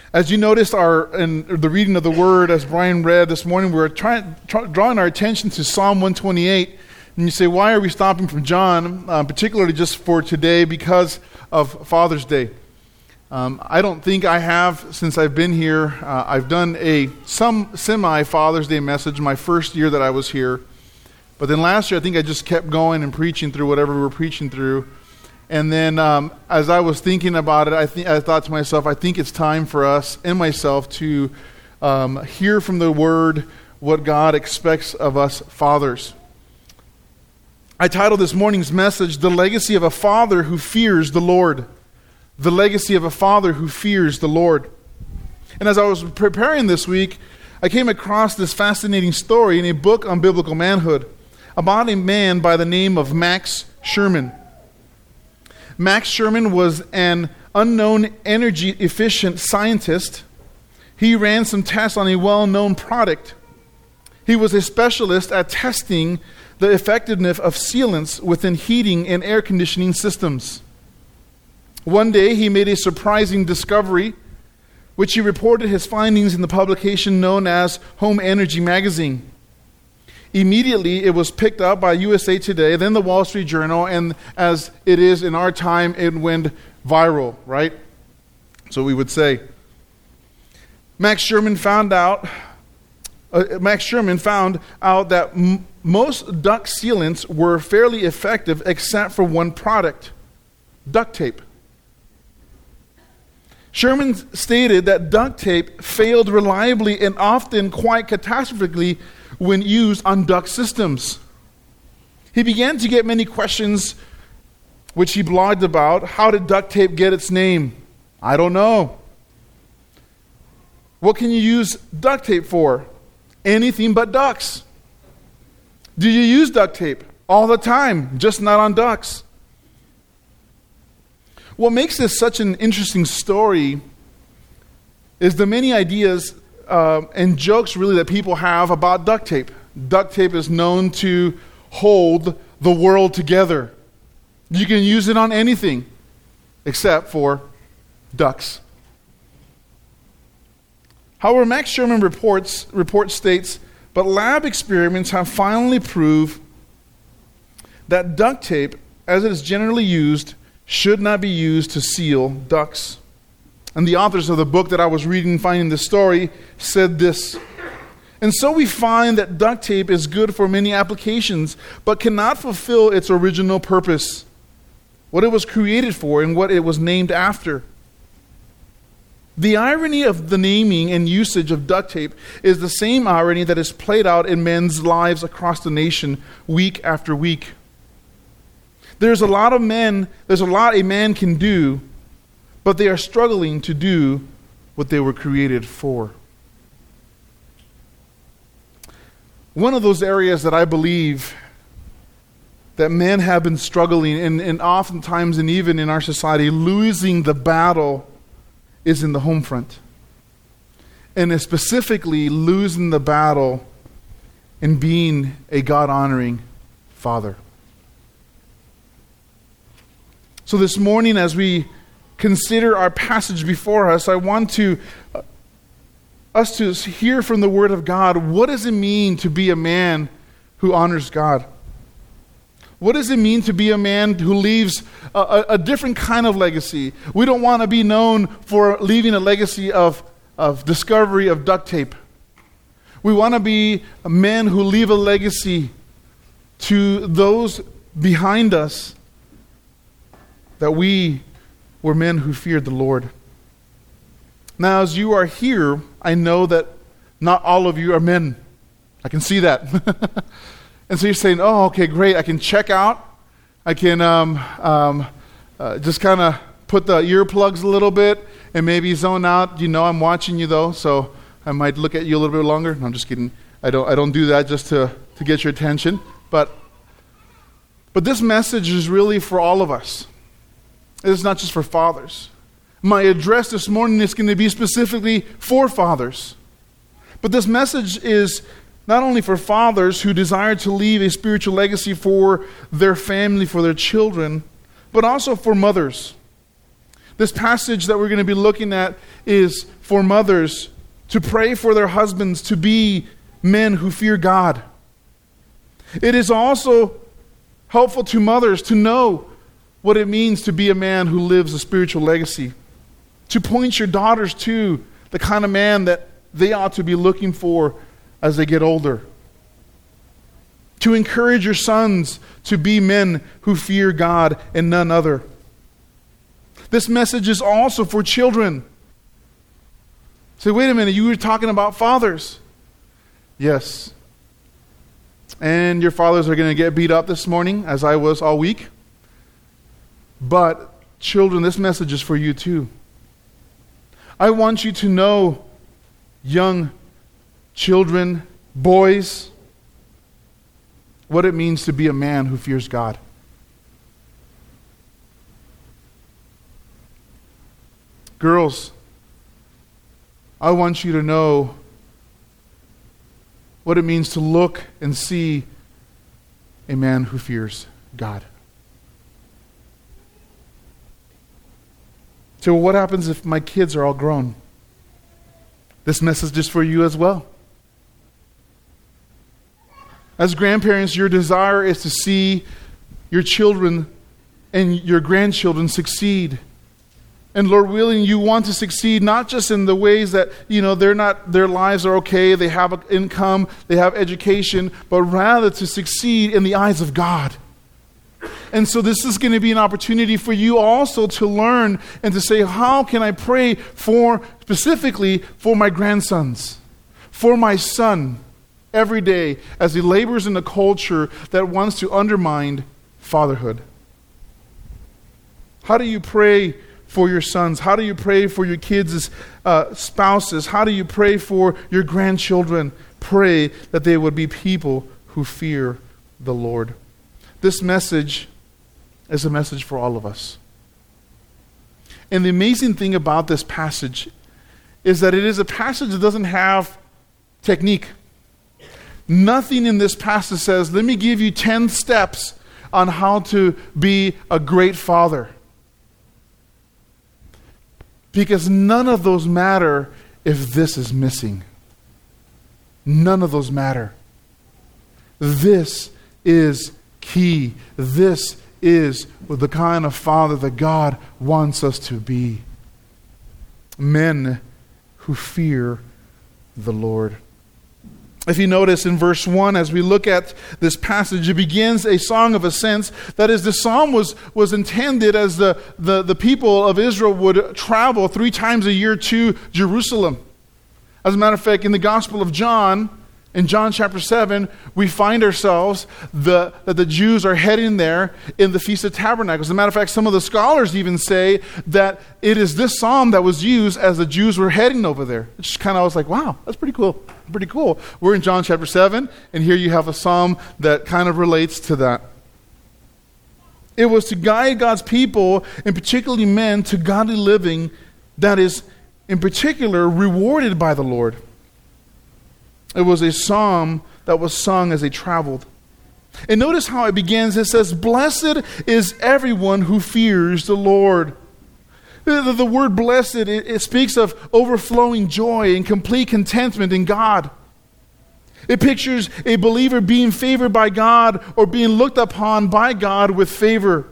As you noticed in the reading of the Word, as Brian read this morning, we're drawing our attention to Psalm 128. And you say, why are we stopping from John, particularly just for today, because of Father's Day? I don't think I have, since I've been here. I've done some semi-Father's Day message my first year that I was here. But then last year, I think I just kept going and preaching through whatever we were preaching through. And then as I was thinking about it, I thought to myself, I think it's time for us and myself to hear from the Word what God expects of us fathers. I titled this morning's message, The Legacy of a Father Who Fears the Lord. The Legacy of a Father Who Fears the Lord. And as I was preparing this week, I came across this fascinating story in a book on biblical manhood about a man by the name of Max Sherman. Max Sherman was an unknown energy-efficient scientist. He ran some tests on a well-known product. He was a specialist at testing the effectiveness of sealants within heating and air conditioning systems. One day, he made a surprising discovery, which he reported his findings in the publication known as Home Energy Magazine. Immediately, it was picked up by USA Today, then the Wall Street Journal, and as it is in our time, it went viral, right? So we would say. Max Sherman found out that most duct sealants were fairly effective except for one product, duct tape. Sherman stated that duct tape failed reliably and often quite catastrophically when used on duct systems. He began to get many questions, which he blogged about. How did duct tape get its name? I don't know. What can you use duct tape for? Anything but ducts. Do you use duct tape? All the time, just not on ducts. What makes this such an interesting story is the many ideas and jokes really that people have about duct tape. Duct tape is known to hold the world together. You can use it on anything except for ducts. However, Max Sherman report states, but lab experiments have finally proved that duct tape, as it is generally used, should not be used to seal ducts. And the authors of the book that I was reading, finding the story, said this. And so we find that duct tape is good for many applications, but cannot fulfill its original purpose, what it was created for and what it was named after. The irony of the naming and usage of duct tape is the same irony that is played out in men's lives across the nation week after week. There's a lot a man can do, but they are struggling to do what they were created for. One of those areas that I believe that men have been struggling and oftentimes and even in our society losing the battle is in the home front. And specifically losing the battle in being a God-honoring father. So this morning, as we consider our passage before us, I want us to hear from the Word of God, what does it mean to be a man who honors God? What does it mean to be a man who leaves a different kind of legacy? We don't want to be known for leaving a legacy of discovery of duct tape. We want to be men who leave a legacy to those behind us that we were men who feared the Lord. Now, as you are here, I know that not all of you are men. I can see that. And so you're saying, oh, okay, great. I can check out. I can just kind of put the earplugs a little bit and maybe zone out. You know I'm watching you, though, so I might look at you a little bit longer. No, I'm just kidding. I don't do that just to get your attention. But this message is really for all of us. It's not just for fathers. My address this morning is going to be specifically for fathers. But this message is not only for fathers who desire to leave a spiritual legacy for their family, for their children, but also for mothers. This passage that we're going to be looking at is for mothers to pray for their husbands to be men who fear God. It is also helpful to mothers to know what it means to be a man who lives a spiritual legacy. To point your daughters to the kind of man that they ought to be looking for as they get older. To encourage your sons to be men who fear God and none other. This message is also for children. Say, wait a minute, you were talking about fathers. Yes. And your fathers are going to get beat up this morning, as I was all week. But children, this message is for you too. I want you to know, young children, boys, what it means to be a man who fears God. Girls, I want you to know what it means to look and see a man who fears God. So what happens if my kids are all grown? This message is for you as well. As grandparents, your desire is to see your children and your grandchildren succeed. And Lord willing, you want to succeed not just in the ways that, their lives are okay, they have an income, they have education, but rather to succeed in the eyes of God. And so this is going to be an opportunity for you also to learn and to say, how can I pray specifically for my grandsons, for my son, every day as he labors in a culture that wants to undermine fatherhood? How do you pray for your sons? How do you pray for your kids' spouses? How do you pray for your grandchildren? Pray that they would be people who fear the Lord. This message is a message for all of us. And the amazing thing about this passage is that it is a passage that doesn't have technique. Nothing in this passage says, let me give you 10 steps on how to be a great father. Because none of those matter if this is missing. None of those matter. This is key. This is the kind of father that God wants us to be. Men who fear the Lord. If you notice in verse 1, as we look at this passage, it begins a song of ascents. That is, the psalm was intended as the people of Israel would travel 3 times a year to Jerusalem. As a matter of fact, in the Gospel of John, in John chapter 7, we find ourselves that the Jews are heading there in the Feast of Tabernacles. As a matter of fact, some of the scholars even say that it is this psalm that was used as the Jews were heading over there. It's just kind of, I was like, wow, that's pretty cool. Pretty cool. We're in John chapter 7, and here you have a psalm that kind of relates to that. It was to guide God's people, and particularly men, to godly living that is, in particular, rewarded by the Lord. It was a psalm that was sung as they traveled. And notice how it begins. It says, blessed is everyone who fears the Lord. The word blessed, it speaks of overflowing joy and complete contentment in God. It pictures a believer being favored by God or being looked upon by God with favor.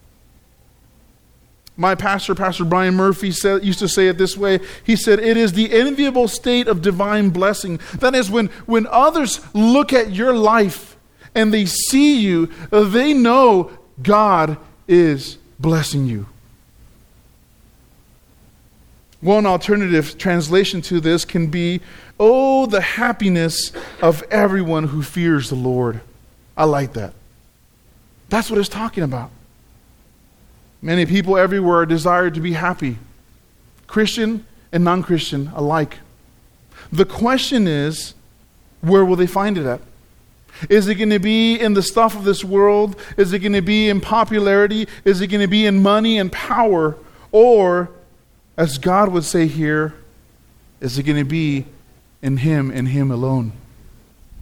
My pastor, Pastor Brian Murphy, used to say it this way. He said, it is the enviable state of divine blessing. That is, when others look at your life and they see you, they know God is blessing you. One alternative translation to this can be, oh, the happiness of everyone who fears the Lord. I like that. That's what it's talking about. Many people everywhere desire to be happy, Christian and non-Christian alike. The question is, where will they find it at? Is it going to be in the stuff of this world? Is it going to be in popularity? Is it going to be in money and power? Or, as God would say here, is it going to be in Him and Him alone?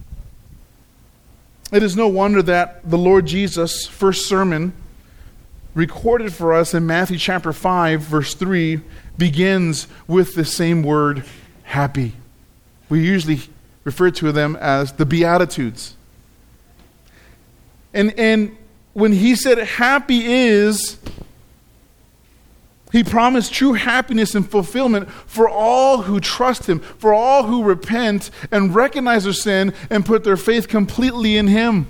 It is no wonder that the Lord Jesus' first sermon recorded for us in Matthew chapter 5, verse 3, begins with the same word, happy. We usually refer to them as the Beatitudes. And when he said happy is, he promised true happiness and fulfillment for all who trust him, for all who repent and recognize their sin and put their faith completely in him.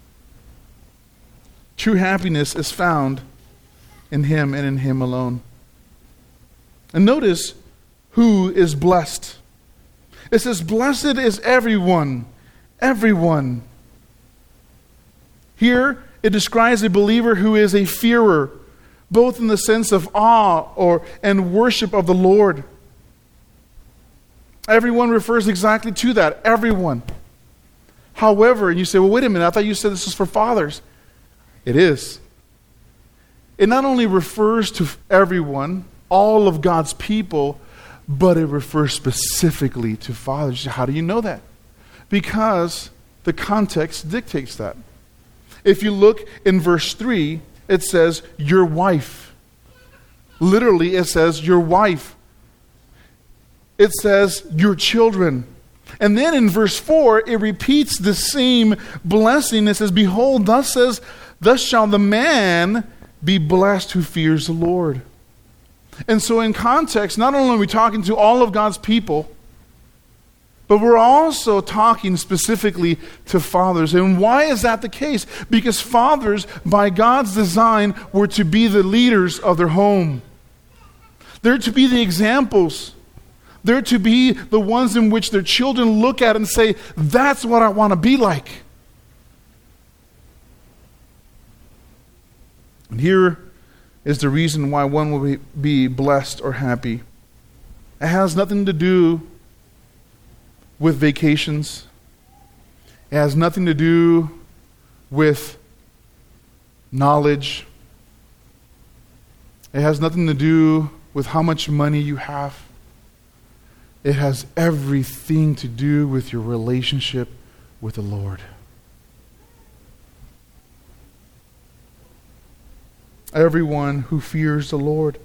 True happiness is found in him and in him alone. And notice who is blessed. It says, blessed is everyone. Everyone. Here, it describes a believer who is a fearer, both in the sense of awe and worship of the Lord. Everyone refers exactly to that. Everyone. However, and you say, well, wait a minute, I thought you said this was for fathers. It is. It not only refers to everyone, all of God's people, but it refers specifically to fathers. How do you know that? Because the context dictates that. If you look in verse 3, it says, your wife. Literally, it says, your wife. It says, your children. And then in verse 4, it repeats the same blessing. It says, behold, thus shall the man be blessed who fears the Lord. And so in context, not only are we talking to all of God's people, but we're also talking specifically to fathers. And why is that the case? Because fathers, by God's design, were to be the leaders of their home. They're to be the examples. They're to be the ones in which their children look at and say, that's what I want to be like. And here is the reason why one will be blessed or happy. It has nothing to do with vacations. It has nothing to do with knowledge. It has nothing to do with how much money you have. It has everything to do with your relationship with the Lord. Everyone who fears the Lord.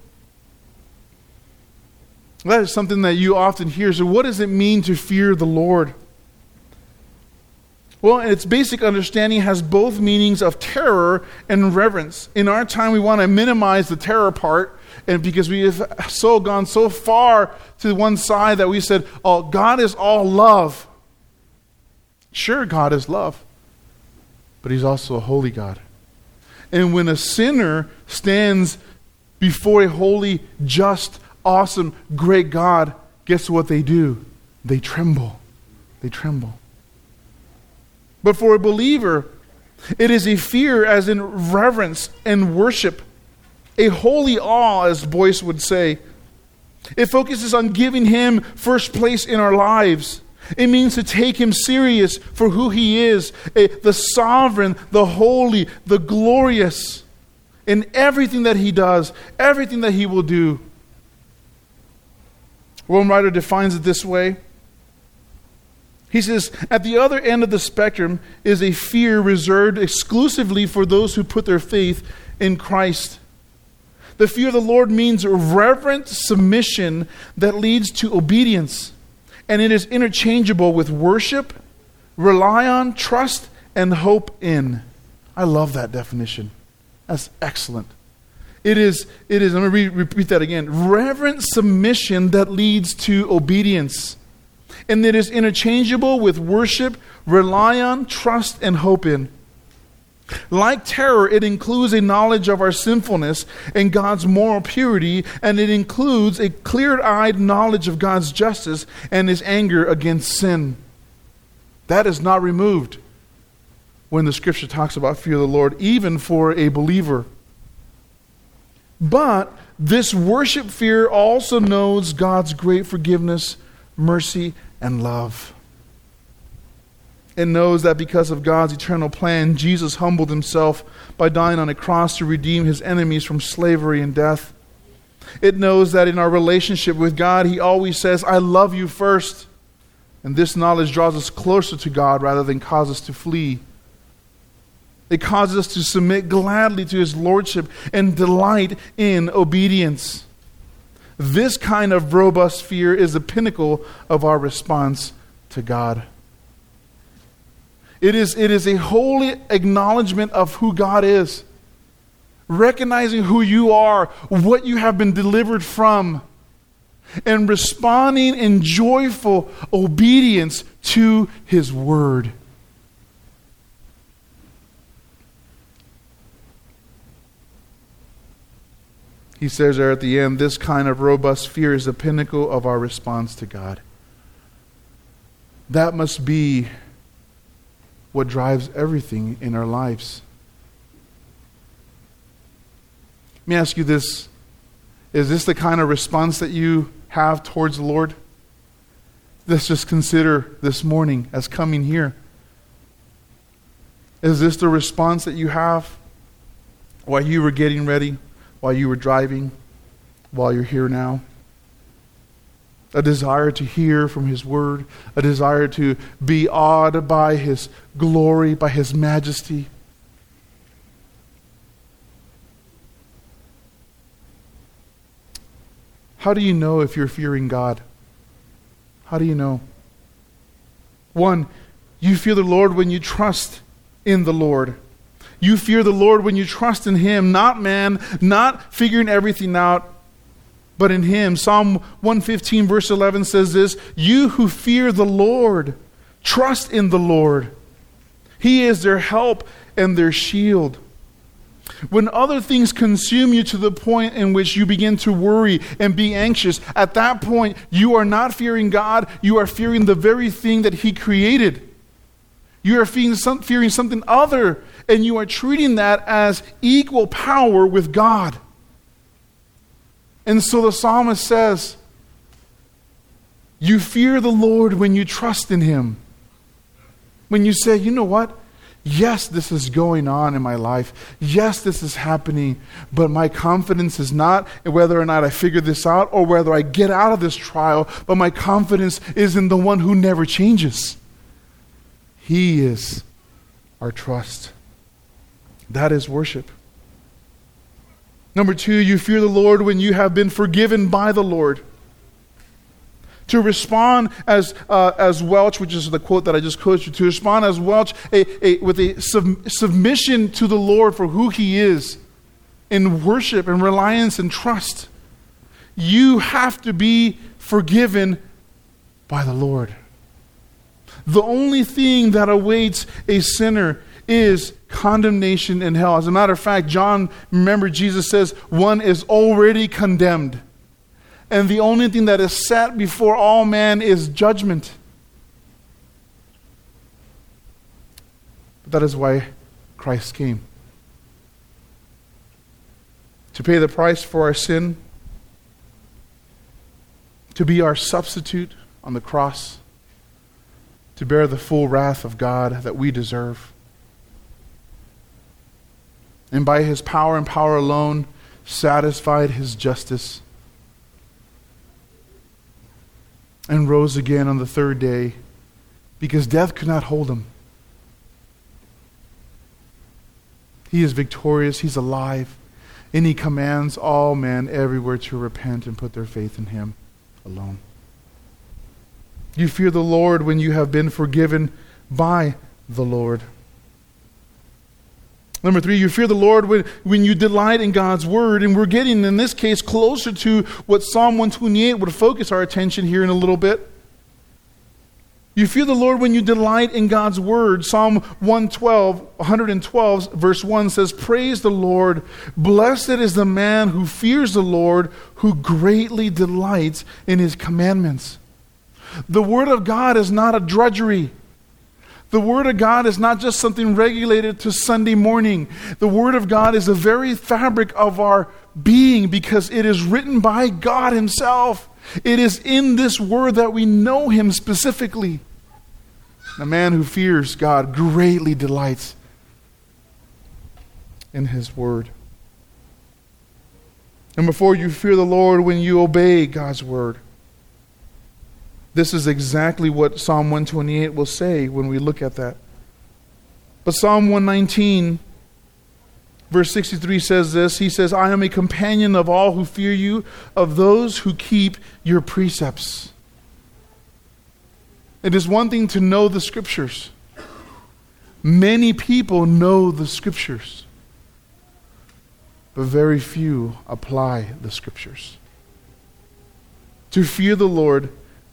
That is something that you often hear. So what does it mean to fear the Lord? Well, its basic understanding has both meanings of terror and reverence. In our time, we want to minimize the terror part, and because we have gone so far to one side that we said, oh, God is all love. Sure, God is love, but he's also a holy God. And when a sinner stands before a holy, just, awesome, great God, guess what they do? They tremble. They tremble. But for a believer, it is a fear as in reverence and worship. A holy awe, as Boyce would say. It focuses on giving him first place in our lives. It means to take him serious for who he is, the sovereign, the holy, the glorious, in everything that he does, everything that he will do. One writer defines it this way. He says, at the other end of the spectrum is a fear reserved exclusively for those who put their faith in Christ. The fear of the Lord means reverent submission that leads to obedience. And it is interchangeable with worship, rely on, trust, and hope in. I love that definition. That's excellent. It is, let me repeat that again. Reverent submission that leads to obedience. And it is interchangeable with worship, rely on, trust, and hope in. Like terror, it includes a knowledge of our sinfulness and God's moral purity, and it includes a clear-eyed knowledge of God's justice and his anger against sin. That is not removed when the scripture talks about fear of the Lord, even for a believer. But this worship fear also knows God's great forgiveness, mercy, and love. It knows that because of God's eternal plan, Jesus humbled himself by dying on a cross to redeem his enemies from slavery and death. It knows that in our relationship with God, he always says, I love you first. And this knowledge draws us closer to God rather than cause us to flee. It causes us to submit gladly to His lordship and delight in obedience. This kind of robust fear is the pinnacle of our response to God. It is a holy acknowledgement of who God is. Recognizing who you are, what you have been delivered from, and responding in joyful obedience to His word. He says there at the end, this kind of robust fear is the pinnacle of our response to God. That must be what drives everything in our lives. Let me ask you this. Is this the kind of response that you have towards the Lord? Let's just consider this morning as coming here. Is this the response that you have while you were getting ready, while you were driving, while you're here now? A desire to hear from His word, a desire to be awed by His glory, by His majesty. How do you know if you're fearing God? How do you know? One, you fear the Lord when you trust in the Lord. You fear the Lord when you trust in Him, not man, not figuring everything out, but in Him. Psalm 115 verse 11 says this, you who fear the Lord, trust in the Lord. He is their help and their shield. When other things consume you to the point in which you begin to worry and be anxious, at that point you are not fearing God, you are fearing the very thing that He created. You are fearing something other, and you are treating that as equal power with God. And so the psalmist says, you fear the Lord when you trust in Him. When you say, you know what? Yes, this is going on in my life. Yes, this is happening. But my confidence is not in whether or not I figure this out or whether I get out of this trial. But my confidence is in the one who never changes. He is our trust. That is worship. Number two, you fear the Lord when you have been forgiven by the Lord. To respond as Welch, which is the quote that I just quoted, to respond as Welch with a submission to the Lord for who He is, in worship and reliance and trust. You have to be forgiven by the Lord. The only thing that awaits a sinner is condemnation in hell. As a matter of fact, remember Jesus says, one is already condemned. And the only thing that is set before all man is judgment. But that is why Christ came. To pay the price for our sin. To be our substitute on the cross. To bear the full wrath of God that we deserve. And by His power and power alone, satisfied His justice. And rose again on the third day, because death could not hold Him. He is victorious, He's alive, and He commands all men everywhere to repent and put their faith in Him alone. You fear the Lord when you have been forgiven by the Lord. Number three, you fear the Lord when you delight in God's word. And we're getting, in this case, closer to what Psalm 128 would focus our attention here in a little bit. You fear the Lord when you delight in God's word. Psalm 112 verse 1 says, praise the Lord. Blessed is the man who fears the Lord, who greatly delights in His commandments. The word of God is not a drudgery. The Word of God is not just something regulated to Sunday morning. The Word of God is the very fabric of our being because it is written by God Himself. It is in this Word that we know Him specifically. The man who fears God greatly delights in His Word. And before you fear the Lord when you obey God's Word. This is exactly what Psalm 128 will say when we look at that. But Psalm 119, verse 63 says this. He says, I am a companion of all who fear you, of those who keep your precepts. It is one thing to know the Scriptures. Many people know the Scriptures, but very few apply the Scriptures. To fear the Lord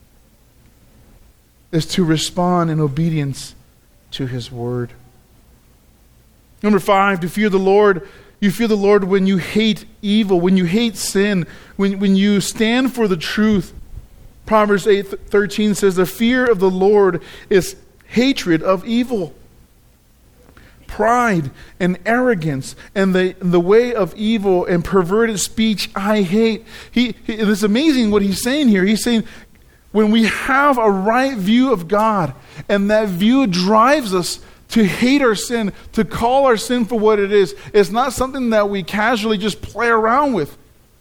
is to respond in obedience to His Word. Number 5, to fear the Lord. You fear the Lord when you hate evil, when you hate sin, when you stand for the truth. Proverbs 8:13 says, the fear of the Lord is hatred of evil. Pride and arrogance and the way of evil and perverted speech I hate. It's amazing what he's saying here. He's saying when we have a right view of God and that view drives us to hate our sin, to call our sin for what it is, it's not something that we casually just play around with.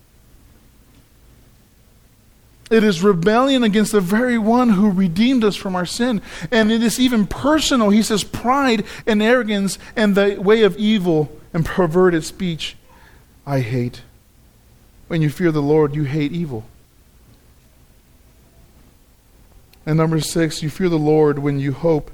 It is rebellion against the very one who redeemed us from our sin. And it is even personal. He says pride and arrogance and the way of evil and perverted speech I hate. When you fear the Lord, you hate evil. And number 6, you fear the Lord when you hope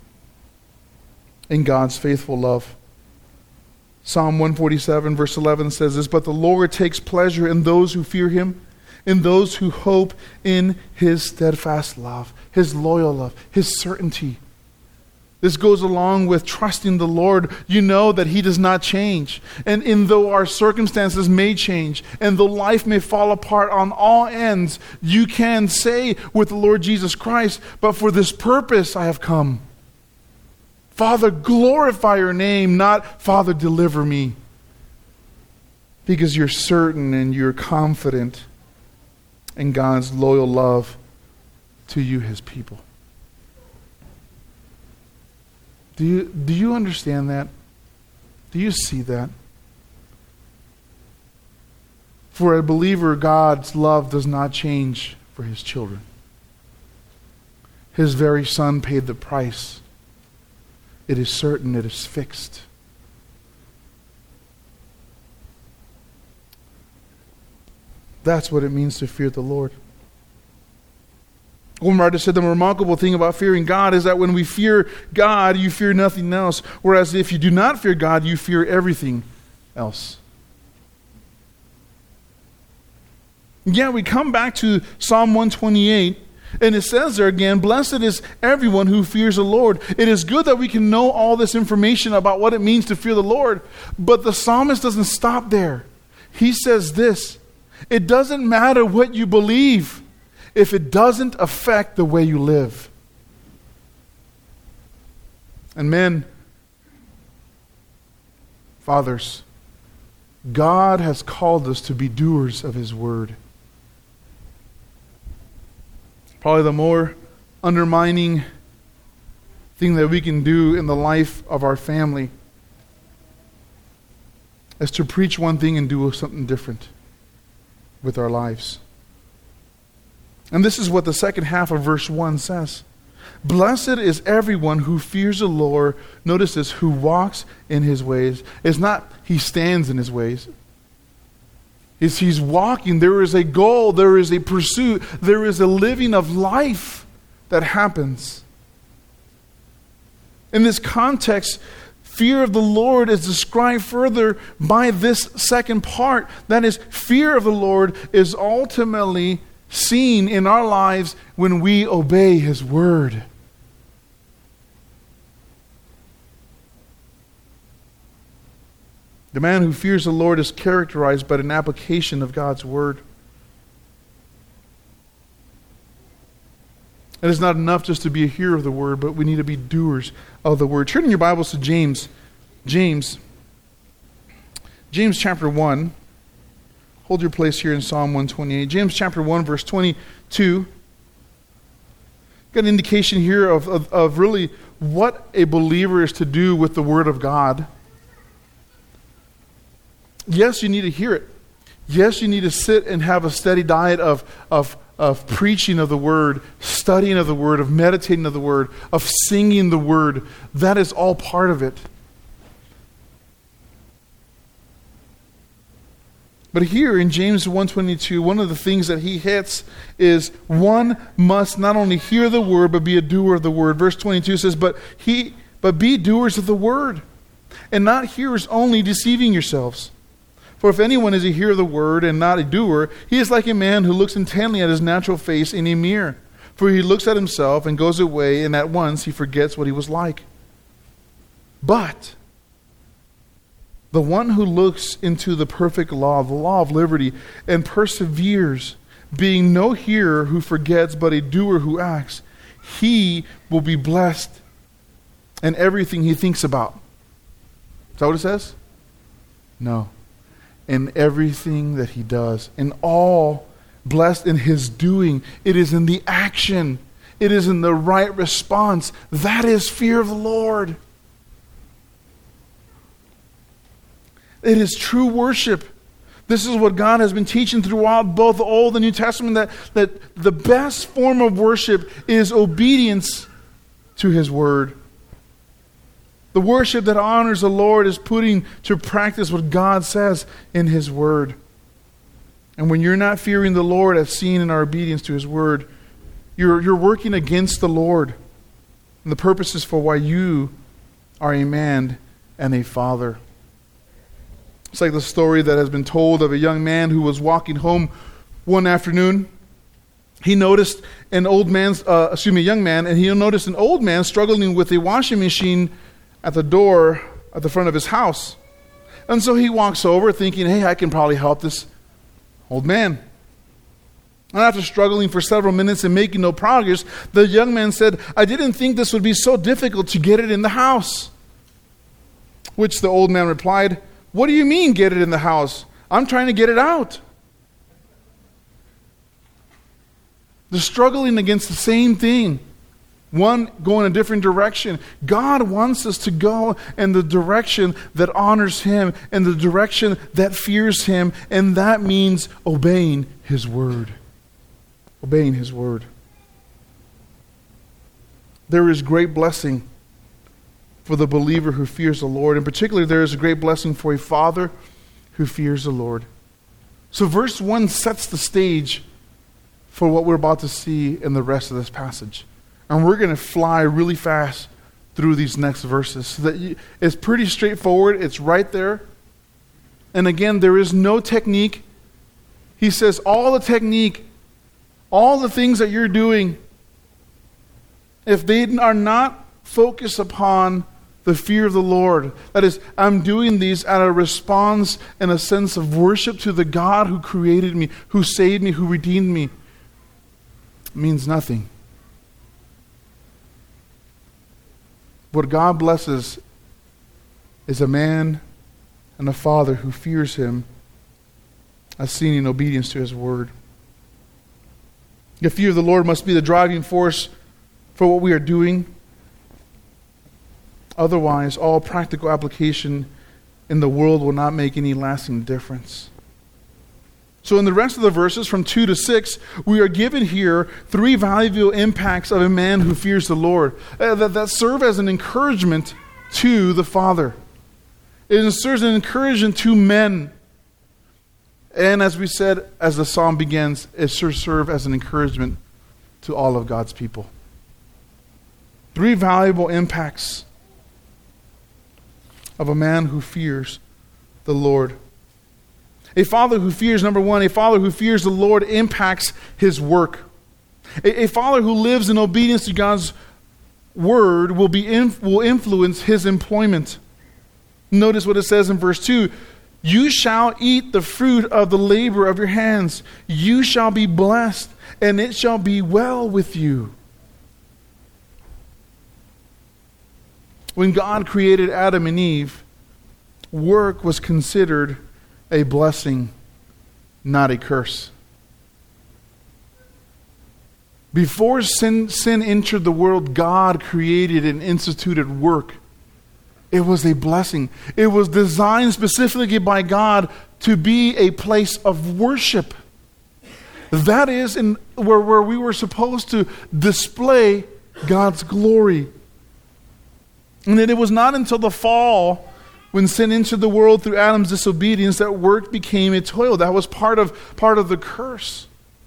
in God's faithful love. Psalm 147 verse 11 says this, but the Lord takes pleasure in those who fear Him, in those who hope in His steadfast love, His loyal love, His certainty. This goes along with trusting the Lord. You know that He does not change. And though our circumstances may change, and though life may fall apart on all ends, you can say with the Lord Jesus Christ, but for this purpose I have come. Father, glorify your name, not Father, deliver me. Because you're certain and you're confident in God's loyal love to you, His people. Do you understand that? Do you see that? For a believer, God's love does not change for His children. His very Son paid the price. It is certain, it is fixed. That's what it means to fear the Lord. One writer said the remarkable thing about fearing God is that when we fear God, you fear nothing else. Whereas if you do not fear God, you fear everything else. Yeah, we come back to Psalm 128. And it says there again, blessed is everyone who fears the Lord. It is good that we can know all this information about what it means to fear the Lord. But the psalmist doesn't stop there. He says this, it doesn't matter what you believe if it doesn't affect the way you live. And men, fathers, God has called us to be doers of His word. Probably the more undermining thing that we can do in the life of our family is to preach one thing and do something different with our lives. And this is what the second half of verse 1 says. Blessed is everyone who fears the Lord. Notice this, who walks in His ways. It's not he stands in His ways. He's walking. There is a goal. There is a pursuit. There is a living of life that happens. In this context, fear of the Lord is described further by this second part. That is, fear of the Lord is ultimately seen in our lives when we obey His word. The man who fears the Lord is characterized by an application of God's word. It is not enough just to be a hearer of the word, but we need to be doers of the word. Turn in your Bibles to James. James chapter 1. Hold your place here in Psalm 128. James chapter 1, verse 22. Got an indication here of really what a believer is to do with the word of God. Yes, you need to hear it. Yes, you need to sit and have a steady diet of of preaching of the Word, studying of the Word, of meditating of the Word, of singing the Word. That is all part of it. But here in James 1:22, one of the things that he hits is one must not only hear the Word, but be a doer of the Word. Verse 22 says, but be doers of the Word, and not hearers only, deceiving yourselves. For if anyone is a hearer of the Word and not a doer, he is like a man who looks intently at his natural face in a mirror. For he looks at himself and goes away, and at once he forgets what he was like. But the one who looks into the perfect law, the law of liberty, and perseveres, being no hearer who forgets, but a doer who acts, he will be blessed in everything he thinks about. Is that what it says? No. In everything that he does. In all, blessed in his doing. It is in the action. It is in the right response. That is fear of the Lord. It is true worship. This is what God has been teaching throughout both the Old and New Testament, that the best form of worship is obedience to His Word. The worship that honors the Lord is putting to practice what God says in His Word. And when you're not fearing the Lord as seen in our obedience to His Word, you're working against the Lord and the purposes for why you are a man and a father. It's like the story that has been told of a young man who was walking home one afternoon. He noticed a young man, and he noticed an old man struggling with a washing machine at the door at the front of his house. And so he walks over thinking, hey, I can probably help this old man. And after struggling for several minutes and making no progress, the young man said, I didn't think this would be so difficult to get it in the house. Which the old man replied, what do you mean get it in the house? I'm trying to get it out. They're struggling against the same thing. One going a different direction. God wants us to go in the direction that honors Him and the direction that fears Him, and that means obeying His Word. Obeying His Word. There is great blessing for the believer who fears the Lord. In particular, there is a great blessing for a father who fears the Lord. So verse 1 sets the stage for what we're about to see in the rest of this passage. And we're going to fly really fast through these next verses. So that it's pretty straightforward. It's right there. And again, there is no technique. He says all the technique, all the things that you're doing, if they are not focused upon the fear of the Lord, that is, I'm doing these out of response and a sense of worship to the God who created me, who saved me, who redeemed me, means nothing. What God blesses is a man and a father who fears Him, as seen in obedience to His Word. The fear of the Lord must be the driving force for what we are doing. Otherwise, all practical application in the world will not make any lasting difference. So in the rest of the verses, from 2 to 6, we are given here 3 valuable impacts of a man who fears the Lord that serve as an encouragement to the Father. It serves as an encouragement to men. And as we said, as the psalm begins, it should serve as an encouragement to all of God's people. 3 valuable impacts of a man who fears the Lord. A father who fears, number 1, a father who fears the Lord impacts his work. A father who lives in obedience to God's Word will influence his employment. Notice what it says in verse 2. You shall eat the fruit of the labor of your hands. You shall be blessed, and it shall be well with you. When God created Adam and Eve, work was considered a blessing, not a curse. Before sin entered the world, God created and instituted work. It was a blessing. It was designed specifically by God to be a place of worship. That is where we were supposed to display God's glory. And that it was not until the fall, when sin entered the world through Adam's disobedience, that work became a toil. That was part of the curse.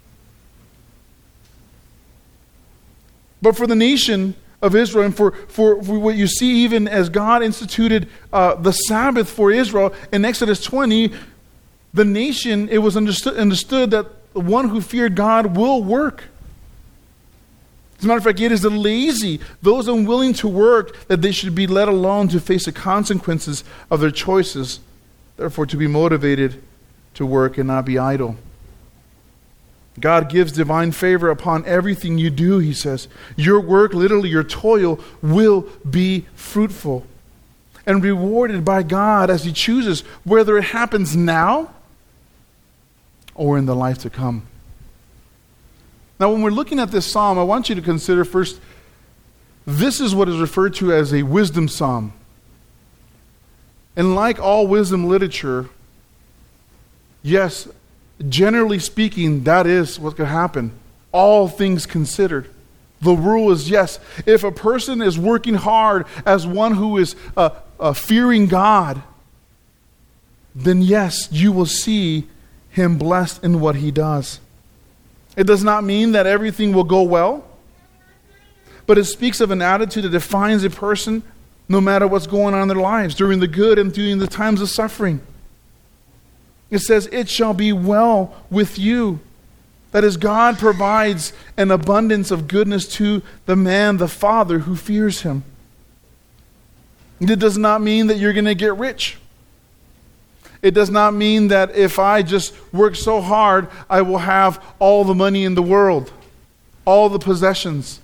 But for the nation of Israel, and for what you see even as God instituted the Sabbath for Israel in Exodus 20, the nation, it was understood that the one who feared God will work. As a matter of fact, it is the lazy, those unwilling to work, that they should be let alone to face the consequences of their choices. Therefore, to be motivated to work and not be idle. God gives divine favor upon everything you do, he says. Your work, literally your toil, will be fruitful and rewarded by God as he chooses, whether it happens now or in the life to come. Now, when we're looking at this psalm, I want you to consider first, this is what is referred to as a wisdom psalm. And like all wisdom literature, yes, generally speaking, that is what could happen. All things considered. The rule is yes, if a person is working hard as one who is fearing God, then yes, you will see him blessed in what he does. It does not mean that everything will go well, but it speaks of an attitude that defines a person no matter what's going on in their lives, during the good and during the times of suffering. It says, it shall be well with you. That is, God provides an abundance of goodness to the man, the father, who fears him. It does not mean that you're going to get rich. It does not mean that if I just work so hard, I will have all the money in the world, all the possessions.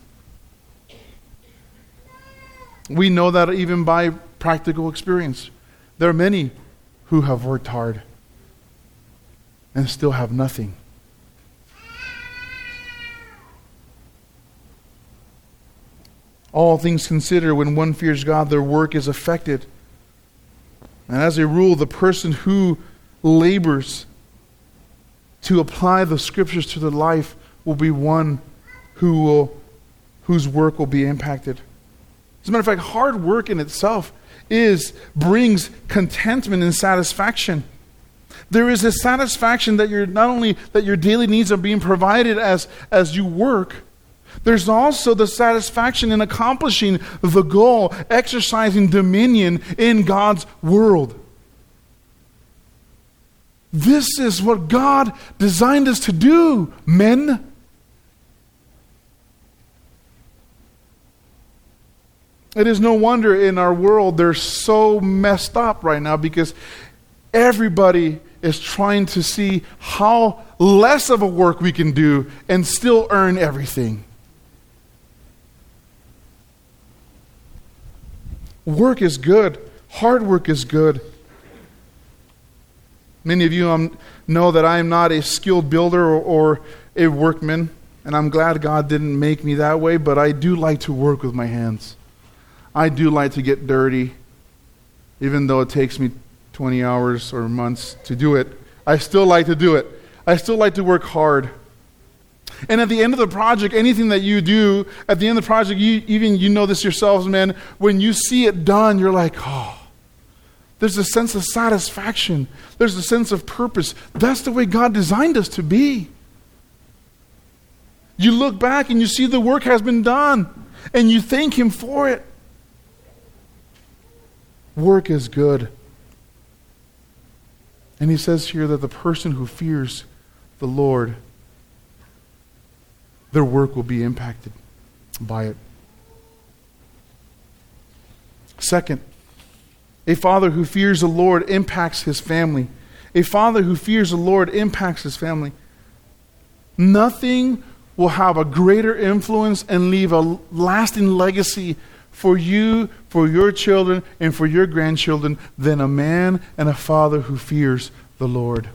We know that even by practical experience. There are many who have worked hard and still have nothing. All things considered, when one fears God, their work is affected. And as a rule, the person who labors to apply the scriptures to their life will be one whose work will be impacted. As a matter of fact, hard work in itself brings contentment and satisfaction. There is a satisfaction that not only that your daily needs are being provided as you work, there's also the satisfaction in accomplishing the goal, exercising dominion in God's world. This is what God designed us to do, men. It is no wonder in our world they're so messed up right now, because everybody is trying to see how less of a work we can do and still earn everything. Work is good. Hard work is good. Many of you know that I am not a skilled builder or a workman, and I'm glad God didn't make me that way, but I do like to work with my hands. I do like to get dirty, even though it takes me 20 hours or months to do it. I still like to do it. I still like to work hard. And at the end of the project, anything that you do, at the end of the project, you know this yourselves, man, when you see it done, you're like, oh, there's a sense of satisfaction. There's a sense of purpose. That's the way God designed us to be. You look back and you see the work has been done, and you thank Him for it. Work is good. And He says here that the person who fears the Lord, their work will be impacted by it. Second, a father who fears the Lord impacts his family. A father who fears the Lord impacts his family. Nothing will have a greater influence and leave a lasting legacy for you, for your children, and for your grandchildren than a man and a father who fears the Lord.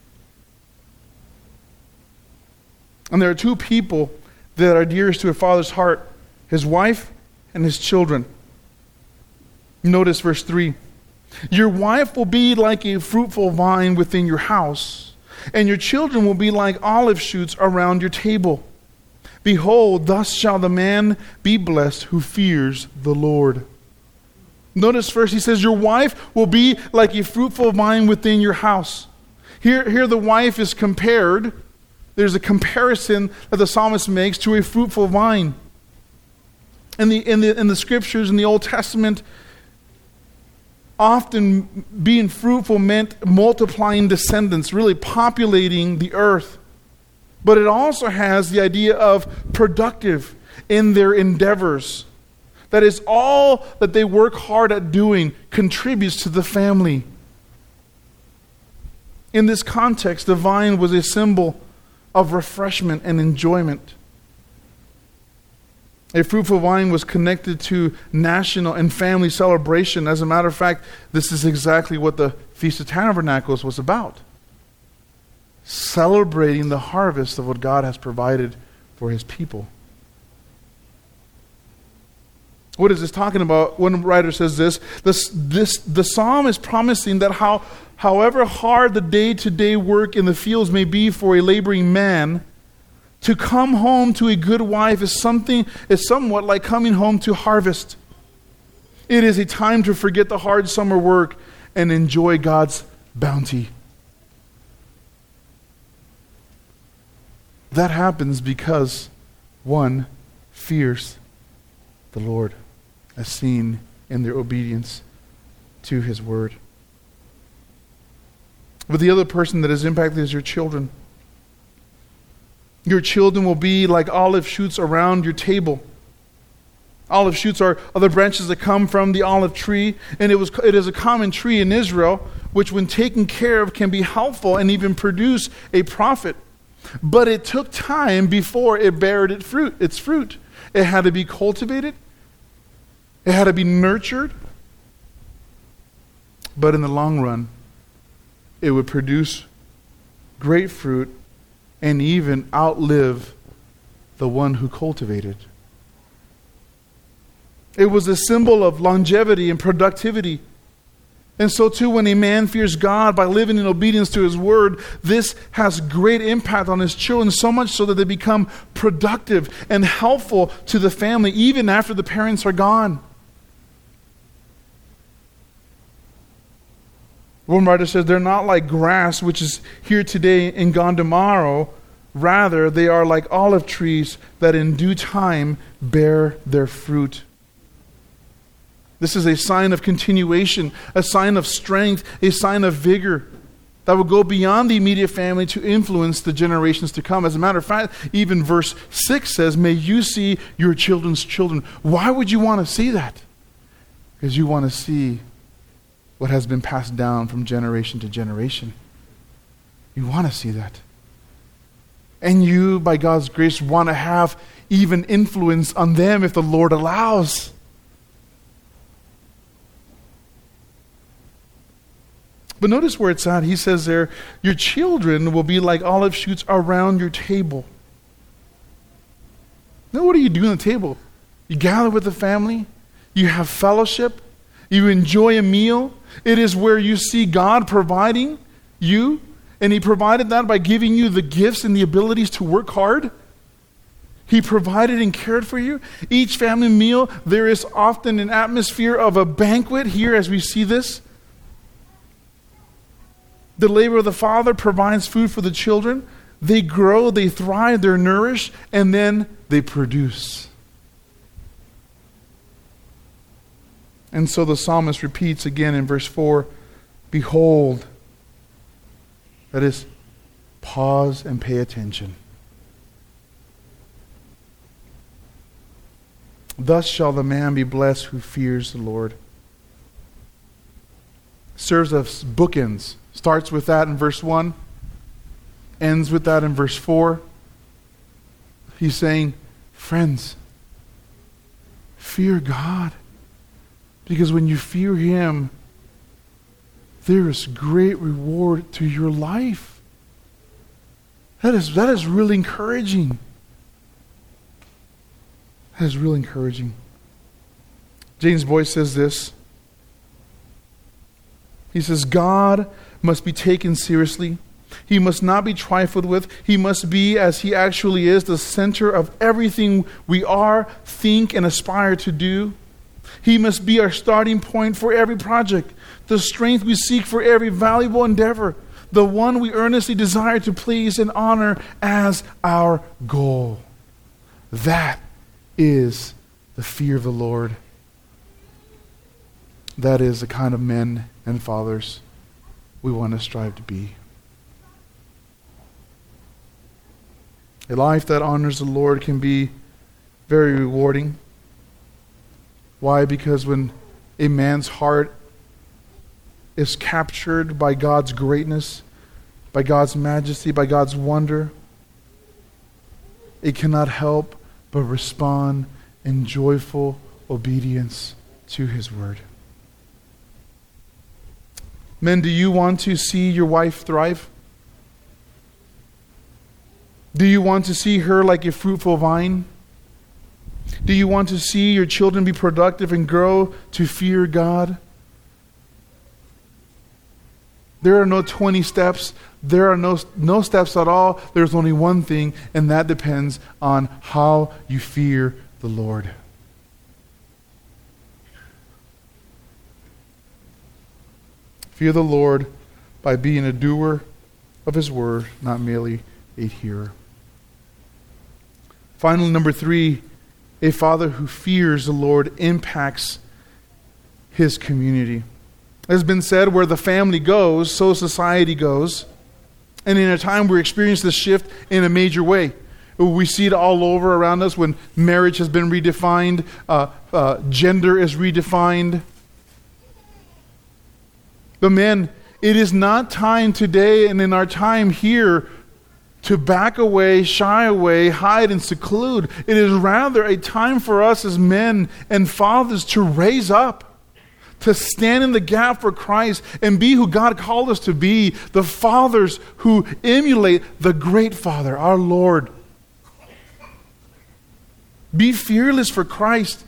And there are two people that are dearest to a father's heart, his wife and his children. Notice verse 3. Your wife will be like a fruitful vine within your house, and your children will be like olive shoots around your table. Behold, thus shall the man be blessed who fears the Lord. Notice first he says, your wife will be like a fruitful vine within your house. Here the wife is compared. There's a comparison that the psalmist makes to a fruitful vine. In the scriptures, in the Old Testament, often being fruitful meant multiplying descendants, really populating the earth. But it also has the idea of productive in their endeavors. That is, all that they work hard at doing contributes to the family. In this context, the vine was a symbol of refreshment and enjoyment. A fruitful vine was connected to national and family celebration. As a matter of fact, this is exactly what the Feast of Tabernacles was about. Celebrating the harvest of what God has provided for His people. What is this talking about? One writer says the psalm is promising that however hard the day-to-day work in the fields may be for a laboring man, to come home to a good wife is somewhat like coming home to harvest. It is a time to forget the hard summer work and enjoy God's bounty. That happens because one fears the Lord, as seen in their obedience to His word. But the other person that is impacted is your children. Your children will be like olive shoots around your table. Olive shoots are the branches that come from the olive tree, and it is a common tree in Israel, which when taken care of can be helpful and even produce a profit. But it took time before it bared its fruit. It had to be cultivated. It had to be nurtured. But in the long run, it would produce great fruit and even outlive the one who cultivated. It was a symbol of longevity and productivity. And so too, when a man fears God by living in obedience to His word, this has great impact on his children, so much so that they become productive and helpful to the family, even after the parents are gone. One writer says, they're not like grass, which is here today and gone tomorrow. Rather, they are like olive trees that in due time bear their fruit. This is a sign of continuation, a sign of strength, a sign of vigor that will go beyond the immediate family to influence the generations to come. As a matter of fact, even verse 6 says, may you see your children's children. Why would you want to see that? Because you want to see what has been passed down from generation to generation. You want to see that. And you, by God's grace, want to have even influence on them if the Lord allows. But notice where it's at. He says there, your children will be like olive shoots around your table. Now, what do you do on the table? You gather with the family. You have fellowship. You enjoy a meal. It is where you see God providing you. And He provided that by giving you the gifts and the abilities to work hard. He provided and cared for you. Each family meal, there is often an atmosphere of a banquet here as we see this. The labor of the Father provides food for the children. They grow, they thrive, they're nourished, and then they produce. And so the psalmist repeats again in verse 4, behold, that is, pause and pay attention. Thus shall the man be blessed who fears the Lord. Serves as bookends. Starts with that in verse 1, ends with that in verse 4. He's saying, friends, fear God. Because when you fear Him, there is great reward to your life. That is really encouraging. That is really encouraging. James Boyce says this. He says, God must be taken seriously He must not be trifled with. He must be, as he actually is, the center of everything we are, think, and aspire to do. He must be our starting point for every project, the strength we seek for every valuable endeavor, the one we earnestly desire to please and honor as our goal. That is the fear of the Lord. That is the kind of men and fathers we want to strive to be. A life that honors the Lord can be very rewarding. Why? Because when a man's heart is captured by God's greatness, by God's majesty, by God's wonder, it cannot help but respond in joyful obedience to His word. Men, do you want to see your wife thrive? Do you want to see her like a fruitful vine? Do you want to see your children be productive and grow to fear God? There are no 20 steps. There are no steps at all. There's only one thing, and that depends on how you fear the Lord. Fear the Lord by being a doer of His word, not merely a hearer. Finally, number 3, a father who fears the Lord impacts his community. It has been said, where the family goes, so society goes. And in a time we experience this shift in a major way. We see it all over around us when marriage has been redefined, gender is redefined. But men, it is not time today and in our time here to back away, shy away, hide and seclude. It is rather a time for us as men and fathers to raise up, to stand in the gap for Christ and be who God called us to be, the fathers who emulate the great Father, our Lord. Be fearless for Christ.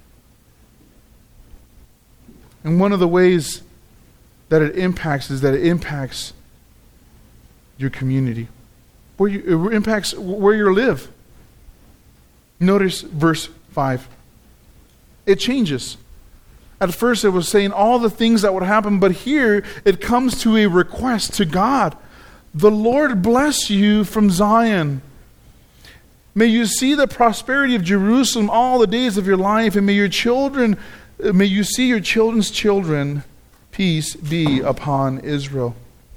And one of the ways that it impacts is that it impacts your community. It impacts where you live. Notice verse 5. It changes. At first it was saying all the things that would happen, but here it comes to a request to God. The Lord bless you from Zion. May you see the prosperity of Jerusalem all the days of your life, and may you see your children's children. Peace be upon Israel.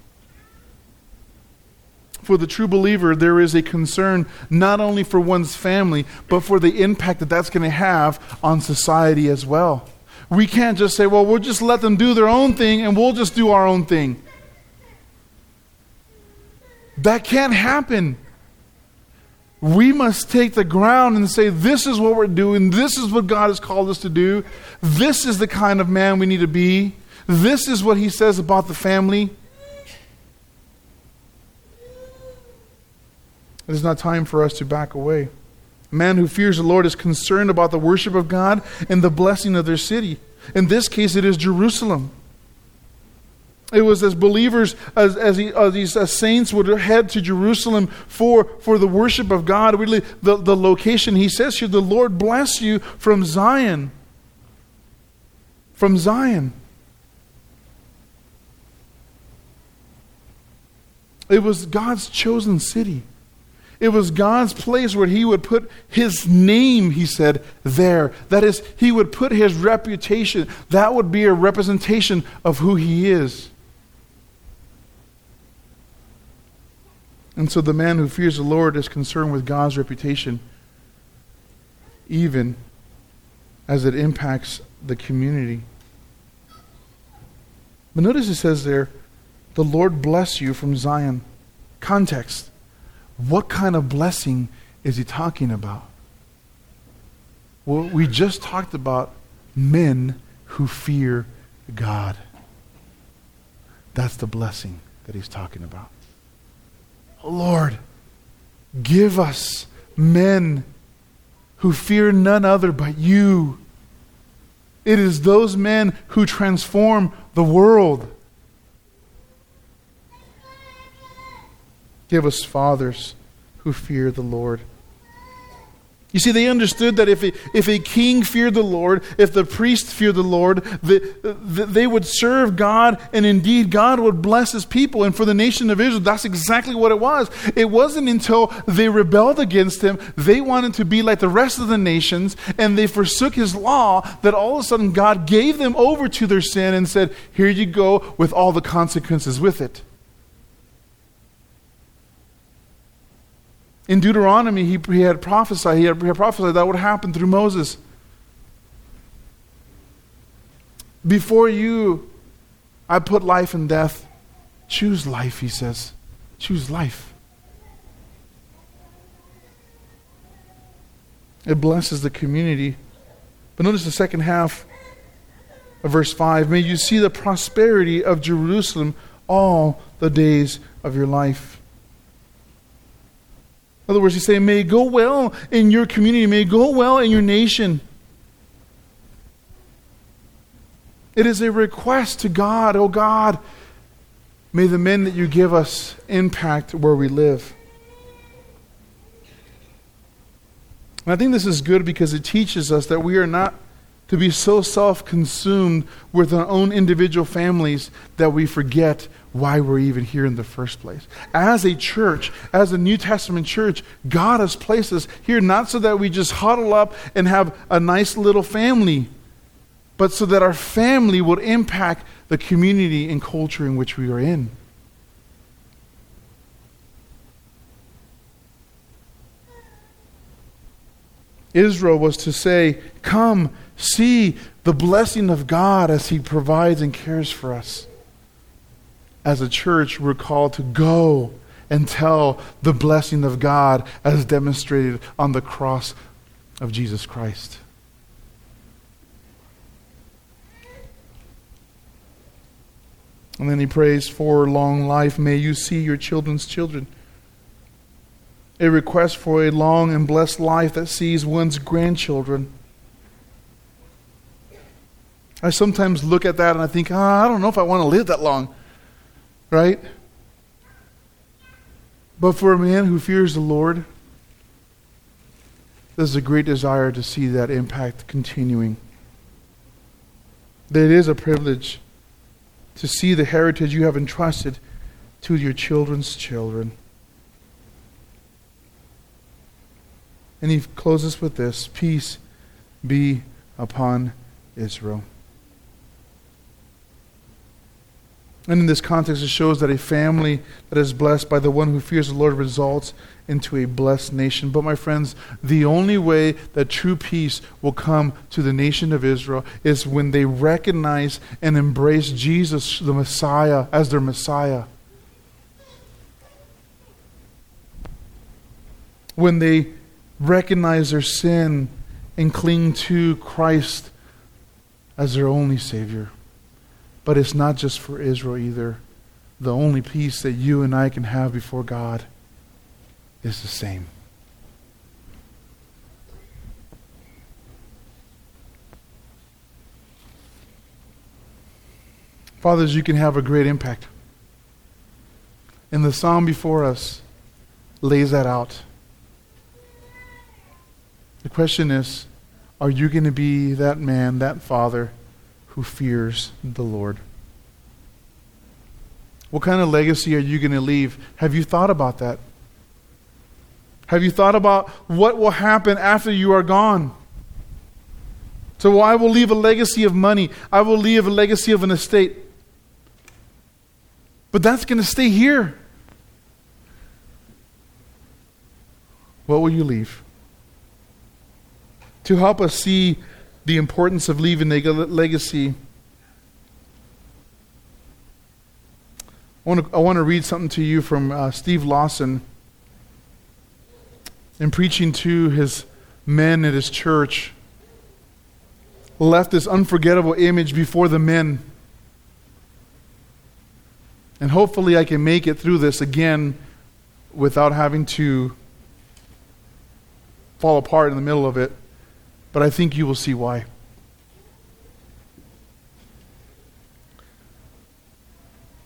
For the true believer, there is a concern not only for one's family, but for the impact that that's going to have on society as well. We can't just say, well, we'll just let them do their own thing and we'll just do our own thing. That can't happen. We must take the ground and say, this is what we're doing. This is what God has called us to do. This is the kind of man we need to be. This is what He says about the family. It is not time for us to back away. A man who fears the Lord is concerned about the worship of God and the blessing of their city. In this case, it is Jerusalem. It was as believers, as these saints would head to Jerusalem for the worship of God. Really, the location, he says here, the Lord bless you from Zion. From Zion. It was God's chosen city. It was God's place where He would put His name, He said, there. That is, He would put His reputation. That would be a representation of who He is. And so the man who fears the Lord is concerned with God's reputation, even as it impacts the community. But notice it says there, the Lord bless you from Zion. Context. What kind of blessing is He talking about? Well, we just talked about men who fear God. That's the blessing that He's talking about. Lord, give us men who fear none other but You. It is those men who transform the world. Give us fathers who fear the Lord. You see, they understood that if a king feared the Lord, if the priest feared the Lord, they would serve God, and indeed God would bless His people. And for the nation of Israel, that's exactly what it was. It wasn't until they rebelled against Him, they wanted to be like the rest of the nations, and they forsook His law, that all of a sudden God gave them over to their sin and said, here you go, with all the consequences with it. In Deuteronomy, he had prophesied that would happen through Moses. Before you, I put life and death. Choose life, he says. Choose life. It blesses the community. But notice the second half of verse 5. May you see the prosperity of Jerusalem all the days of your life. In other words, he's saying, may it go well in your community. May it go well in your nation. It is a request to God, oh God, may the men that you give us impact where we live. And I think this is good because it teaches us that we are not to be so self-consumed with our own individual families that we forget why we're even here in the first place. As a church, as a New Testament church, God has placed us here not so that we just huddle up and have a nice little family, but so that our family would impact the community and culture in which we are in. Israel was to say, come, see the blessing of God as He provides and cares for us. As a church, we're called to go and tell the blessing of God as demonstrated on the cross of Jesus Christ. And then he prays for long life. May you see your children's children. A request for a long and blessed life that sees one's grandchildren. I sometimes look at that and I think, I don't know if I want to live that long. Right? But for a man who fears the Lord, there's a great desire to see that impact continuing. That it is a privilege to see the heritage you have entrusted to your children's children. And he closes with this: peace be upon Israel. And in this context, it shows that a family that is blessed by the one who fears the Lord results into a blessed nation. But my friends, the only way that true peace will come to the nation of Israel is when they recognize and embrace Jesus, the Messiah, as their Messiah. When they recognize their sin and cling to Christ as their only Savior. But it's not just for Israel either. The only peace that you and I can have before God is the same. Fathers, you can have a great impact. And the psalm before us lays that out. The question is, are you going to be that man, that father, who fears the Lord? What kind of legacy are you going to leave? Have you thought about that? Have you thought about what will happen after you are gone? So I will leave a legacy of money. I will leave a legacy of an estate. But that's going to stay here. What will you leave? To help us see the importance of leaving a legacy, I want to read something to you from Steve Lawson. In preaching to his men at his church, left this unforgettable image before the men. And hopefully I can make it through this again without having to fall apart in the middle of it. But I think you will see why.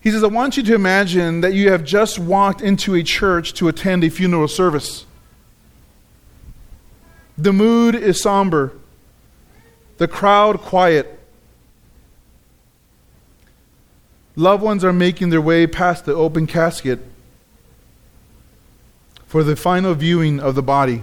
He says, I want you to imagine that you have just walked into a church to attend a funeral service. The mood is somber. The crowd quiet. Loved ones are making their way past the open casket for the final viewing of the body.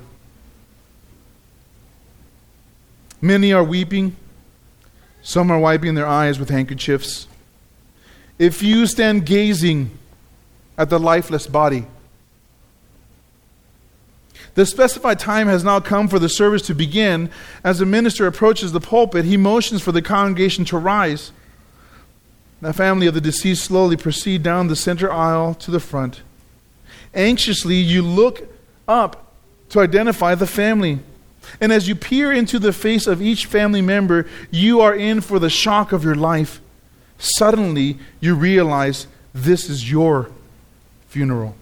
Many are weeping. Some are wiping their eyes with handkerchiefs. A few stand gazing at the lifeless body. The specified time has now come for the service to begin. As the minister approaches the pulpit, he motions for the congregation to rise. The family of the deceased slowly proceed down the center aisle to the front. Anxiously, you look up to identify the family. And as you peer into the face of each family member, you are in for the shock of your life. Suddenly, you realize this is your funeral.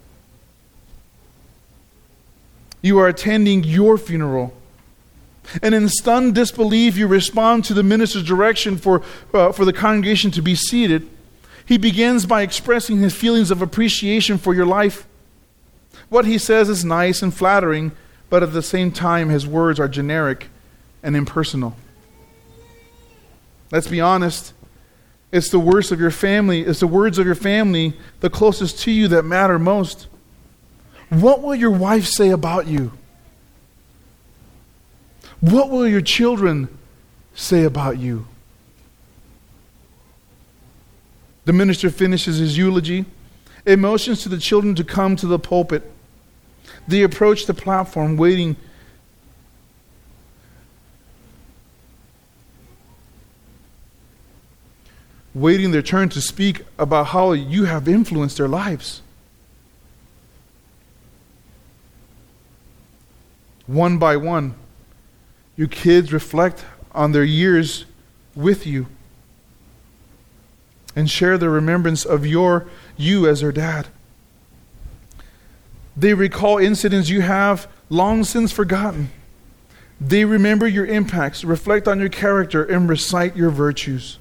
You are attending your funeral. And in stunned disbelief, you respond to the minister's direction for the congregation to be seated. He begins by expressing his feelings of appreciation for your life. What he says is nice and flattering, but at the same time, his words are generic and impersonal. Let's be honest. It's the words of your family, the closest to you, that matter most. What will your wife say about you? What will your children say about you? The minister finishes his eulogy. It motions to the children to come to the pulpit. They approach the platform, waiting their turn to speak about how you have influenced their lives. One by one, your kids reflect on their years with you and share the remembrance of you as their dad. They recall incidents you have long since forgotten. They remember your impacts, reflect on your character, and recite your virtues.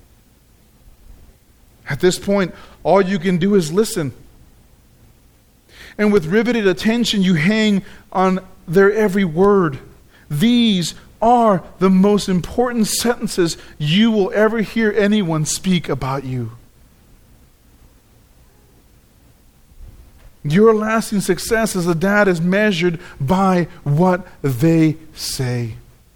At this point, all you can do is listen. And with riveted attention, you hang on their every word. These are the most important sentences you will ever hear anyone speak about you. Your lasting success as a dad is measured by what they say.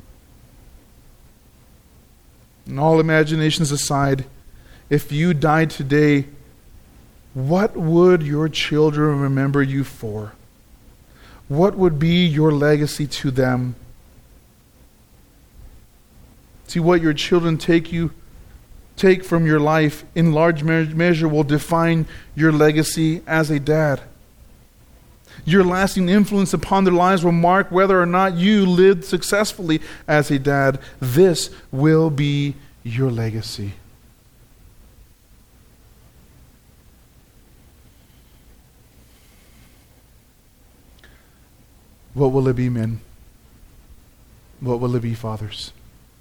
And all imaginations aside, if you died today, what would your children remember you for? What would be your legacy to them? See, what your children take from your life in large measure will define your legacy as a dad. Your lasting influence upon their lives will mark whether or not you lived successfully as a dad. This will be your legacy. What will it be, men? What will it be, fathers?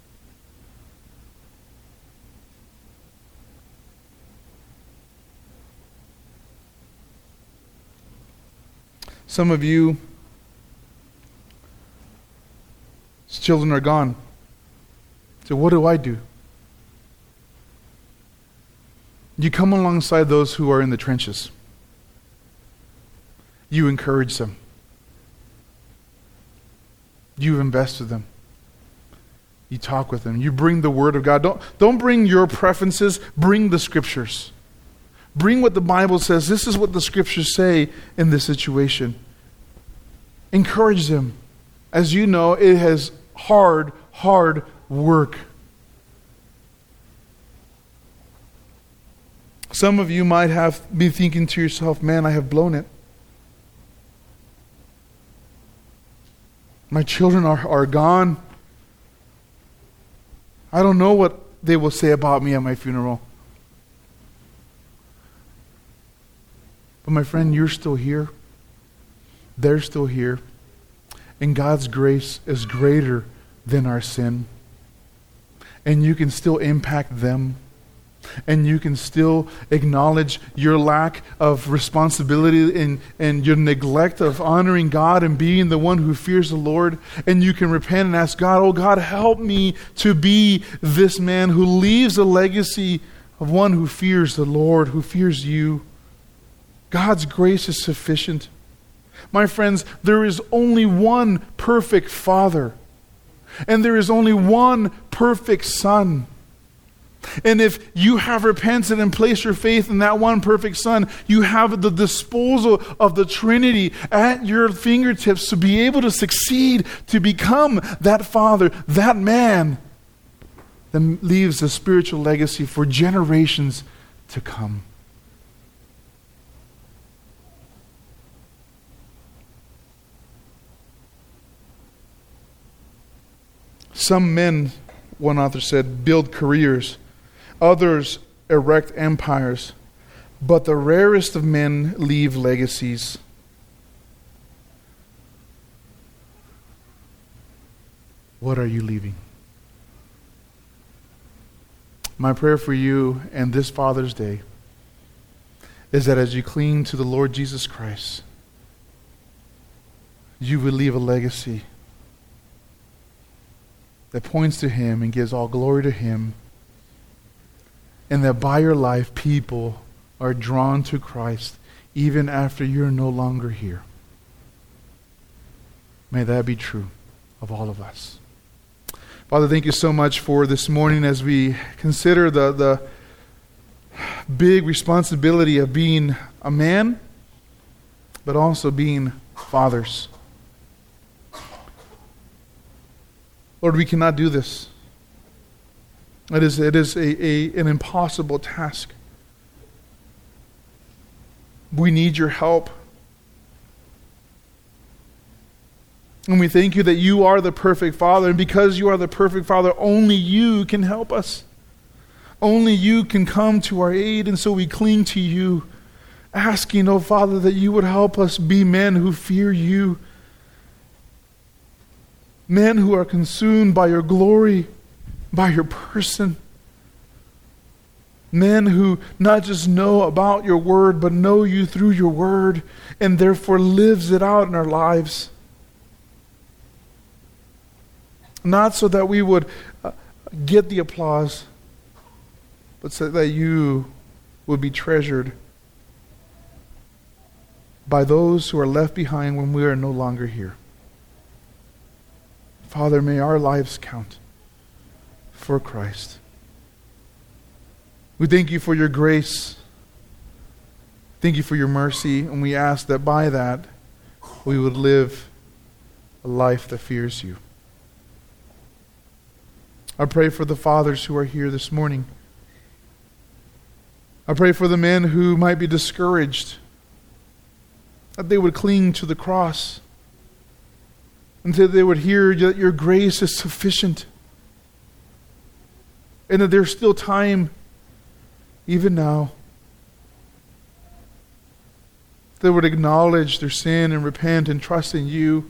Some of you, children are gone. So what do I do? You come alongside those who are in the trenches. You encourage them. You invest with them. You talk with them. You bring the Word of God. Don't bring your preferences. Bring the Scriptures. Bring what the Bible says. This is what the Scriptures say in this situation. Encourage them. As you know, it has hard work. Some of you might have been thinking to yourself, man, I have blown it. My children are gone. I don't know what they will say about me at my funeral. But my friend, you're still here. They're still here. And God's grace is greater than our sin. And you can still impact them. And you can still acknowledge your lack of responsibility and your neglect of honoring God and being the one who fears the Lord. And you can repent and ask God, oh God, help me to be this man who leaves a legacy of one who fears the Lord, who fears you. God's grace is sufficient. My friends, there is only one perfect Father, and there is only one perfect Son. And if you have repented and placed your faith in that one perfect Son, you have the disposal of the Trinity at your fingertips to be able to succeed, to become that Father, that man that leaves a spiritual legacy for generations to come. Some men, one author said, build careers. Others erect empires. But the rarest of men leave legacies. What are you leaving? My prayer for you and this Father's Day is that as you cling to the Lord Jesus Christ, you will leave a legacy that points to Him and gives all glory to Him, and that by your life people are drawn to Christ even after you're no longer here. May that be true of all of us. Father, thank you so much for this morning as we consider the big responsibility of being a man, but also being fathers. Lord, we cannot do this. It is an impossible task. We need your help. And we thank you that you are the perfect Father. And because you are the perfect Father, only you can help us. Only you can come to our aid. And so we cling to you, asking, oh Father, that you would help us be men who fear you. Men who are consumed by your glory, by your person. Men who not just know about your word, but know you through your word, and therefore lives it out in our lives. Not so that we would get the applause, but so that you would be treasured by those who are left behind when we are no longer here. Father, may our lives count for Christ. We thank you for your grace. Thank you for your mercy. And we ask that by that, we would live a life that fears you. I pray for the fathers who are here this morning. I pray for the men who might be discouraged, that they would cling to the cross, until they would hear that your grace is sufficient, and that there's still time, even now. They would acknowledge their sin and repent and trust in you,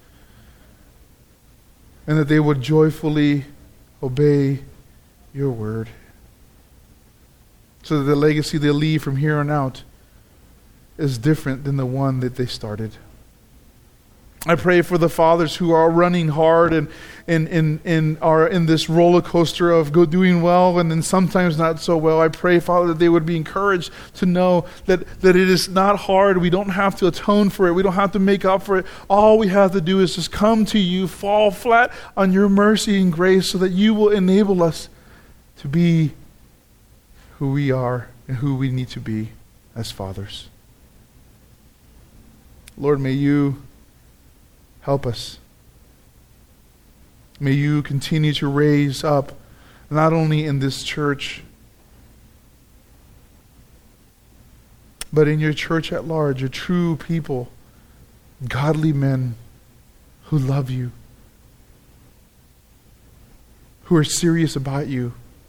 and that they would joyfully obey your word, so that the legacy they leave from here on out is different than the one that they started. I pray for the fathers who are running hard and are in this roller coaster of doing well and then sometimes not so well. I pray, Father, that they would be encouraged to know that it is not hard. We don't have to atone for it. We don't have to make up for it. All we have to do is just come to you, fall flat on your mercy and grace, so that you will enable us to be who we are and who we need to be as fathers. Lord, may you help us. May you continue to raise up, not only in this church, but in your church at large, a true people, godly men who love you, who are serious about you,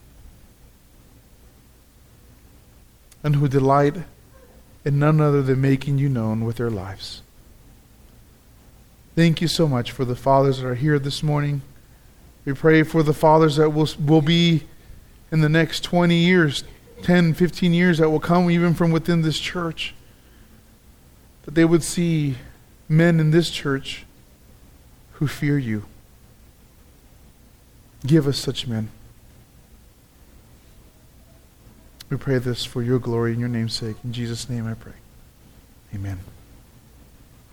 and who delight in none other than making you known with their lives. Thank you so much for the fathers that are here this morning. We pray for the fathers that will be in the next 20 years, 10, 15 years that will come even from within this church, that they would see men in this church who fear you. Give us such men. We pray this for your glory and your name's sake. In Jesus' name I pray. Amen.